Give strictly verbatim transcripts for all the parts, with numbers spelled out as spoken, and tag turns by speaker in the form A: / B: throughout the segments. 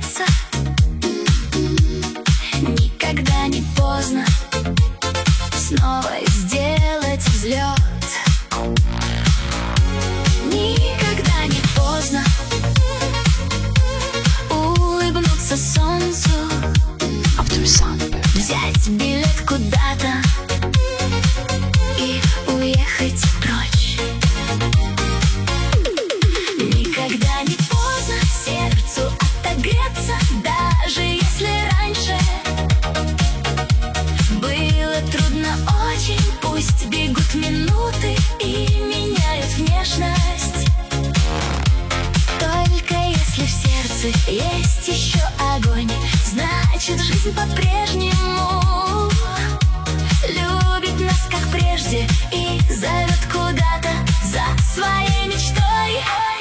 A: отогреться. Никогда не поздно снова сделать взлет. Никогда не поздно улыбнуться солнцу, взять билет куда-то и уехать прочь. Никогда не поздно сердцу отогреться, даже если раньше было трудно очень. Пусть бегут минуты и меняют внешность, только если в сердце есть еще огонь, значит жизнь по-прежнему любит нас, как прежде, и зовет куда-то за своей мечтой.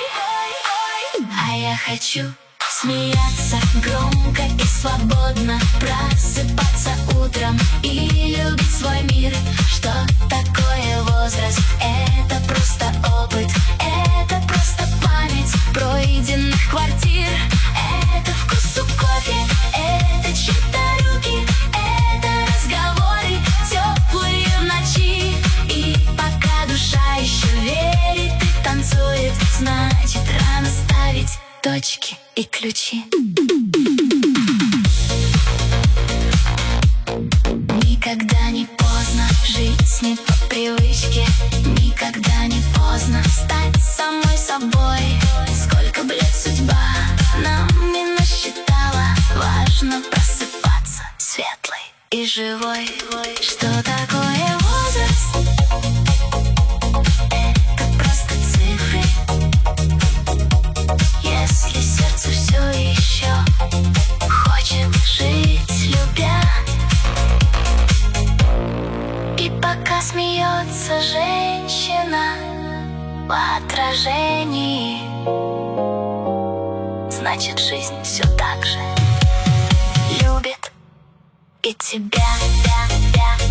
A: А я хочу смеяться громко и свободно, просыпаться утром и любить свой мир. Что такое возраст? Это просто опыт, это просто память пройденных квартир. Это вкус у кофе, это чьи-то руки, это разговоры теплые в ночи. И пока душа еще верит и танцует, значит рано ставить точки и ключи. Никогда не поздно жить не по привычке. Никогда не поздно стать самой собой. Сколько бы лет судьба нам не насчитала, важно просыпаться светлой и живой. Что такое возраст? Это просто цифры. Если сердце все еще хочет жить, любя. И пока смеется женщина в отражении, значит жизнь все так же любит и тебя.